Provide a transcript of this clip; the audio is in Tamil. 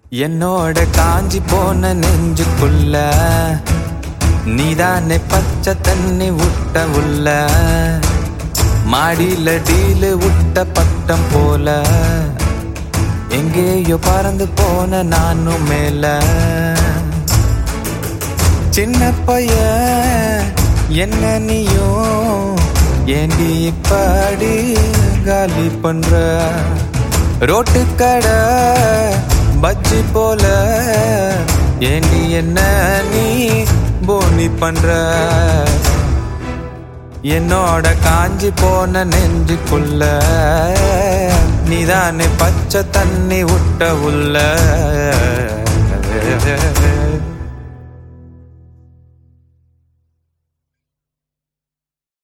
என்னோட காஞ்சி போன நெஞ்சுக்குள்ள நீதானே பச்சை தண்ணி விட்ட உள்ள மாடியில டீலு விட்ட பட்டம் போல எங்கேயோ பறந்து போன நானும் மேல சின்ன பையன் என்ன நீயும் ஏண்டி இப்படி காலி பண்ற ரோட்டு கடை பஜ்ஜி போல ஏண்டி என்ன நீ போனி பண்ற என்னோட காஞ்சி போன நெஞ்சுக்குள்ள நீதானே பச்சை தண்ணி விட்ட உள்ள